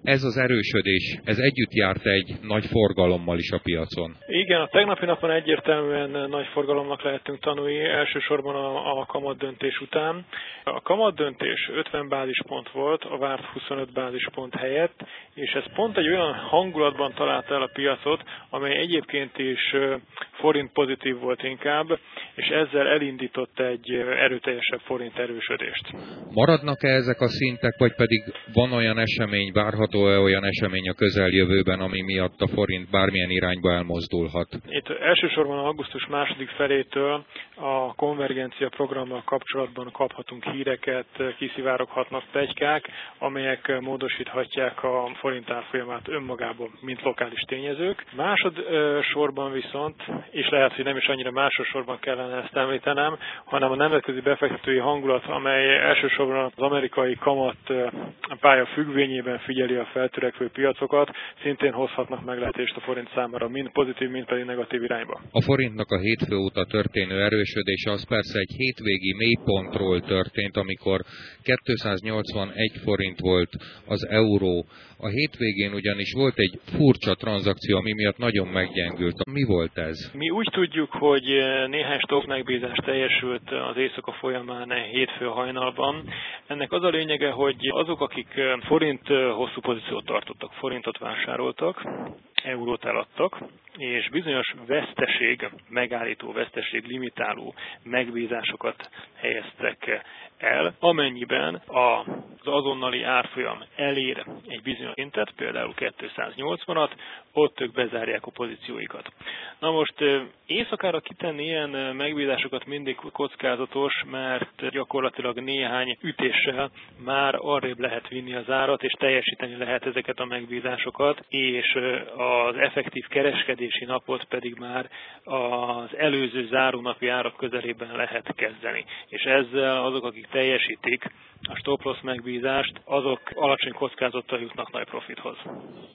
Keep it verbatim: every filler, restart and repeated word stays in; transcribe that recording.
Ez az erősödés, ez együtt járt egy nagy forgalommal is a piacon. Igen, a tegnapi napon egyértelműen nagy forgalomnak lehetünk tanulni, elsősorban a, a kamatdöntés után. A kamatdöntés ötven bázispont volt, a várt huszonöt bázispont helyett, és ez pont egy olyan hangulatban találta el a piacot, amely egyébként is forint pozitív volt inkább, és ezzel elindított egy erőteljesebb forint erősödést. Maradnak-e ezek a szintek, vagy pedig van olyan esemény, várható-e olyan esemény a közeljövőben, ami miatt a forint bármilyen irányba elmozdulhat? Itt elsősorban augusztus második felétől a konvergencia programmal kapcsolatban kaphatunk híreket, kiszivároghatnak pletykák, amelyek módosíthatják a forint árfolyamát önmagában, mint lokális tényezők. Másodszorban viszont, és lehet, hogy nem is annyira másodszorban kellene ezt említenem, hanem a nemzetközi befektetői hangulat, amely elsősorban az amerikai kamat pálya függvényében figyeli a feltörekvő piacokat, szintén hozhatnak meglepetést a forint számára, mind pozitív, mind pedig negatív irányba. A forintnak a hétfő óta történő erősödése az persze egy hétvégi mélypontról történt, amikor kétszáznyolcvanegy forint volt az euró. A hétvégén ugyanis volt egy furcsa tranzakció, ami miatt nagyon meggyengült. Mi volt ez? Mi úgy tudjuk, hogy néhány stop megbízás teljesült az éjszaka folyamán hétfő hajnalban. Ennek az a lényege, hogy azok, akik forint hosszú pozíciót tartottak, forintot vásároltak, eurót eladtak, és bizonyos veszteség, megállító veszteség, limitáló megbízásokat helyeztek el, amennyiben az azonnali árfolyam elér egy bizonyos szintet, például kétszáznyolcvanat, ott ők bezárják a pozícióikat. Na most éjszakára kitenni ilyen megbízásokat mindig kockázatos, mert gyakorlatilag néhány ütéssel már arrébb lehet vinni az árat, és teljesíteni lehet ezeket a megbízásokat, és az effektív kereskedési napot pedig már az előző zárónapi árak közelében lehet kezdeni. És ezzel azok, akik teljesítik a stop-loss megbízást, azok alacsony kockázattal jutnak nagy profithoz.